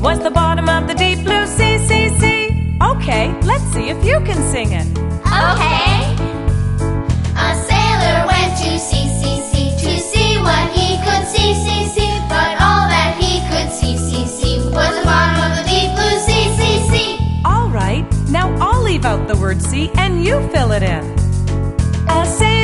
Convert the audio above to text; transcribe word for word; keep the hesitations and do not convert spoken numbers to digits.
was the bottom of the deep blue sea, sea, sea. Okay, let's see if you can sing it. Okay. A sailor went to sea, sea, sea, to see what he could see, see, see. But all that he could see, see, see, was the bottom of the deep blue sea, sea, sea. All right, now I'll leave out the word sea and you fill it in. A sailor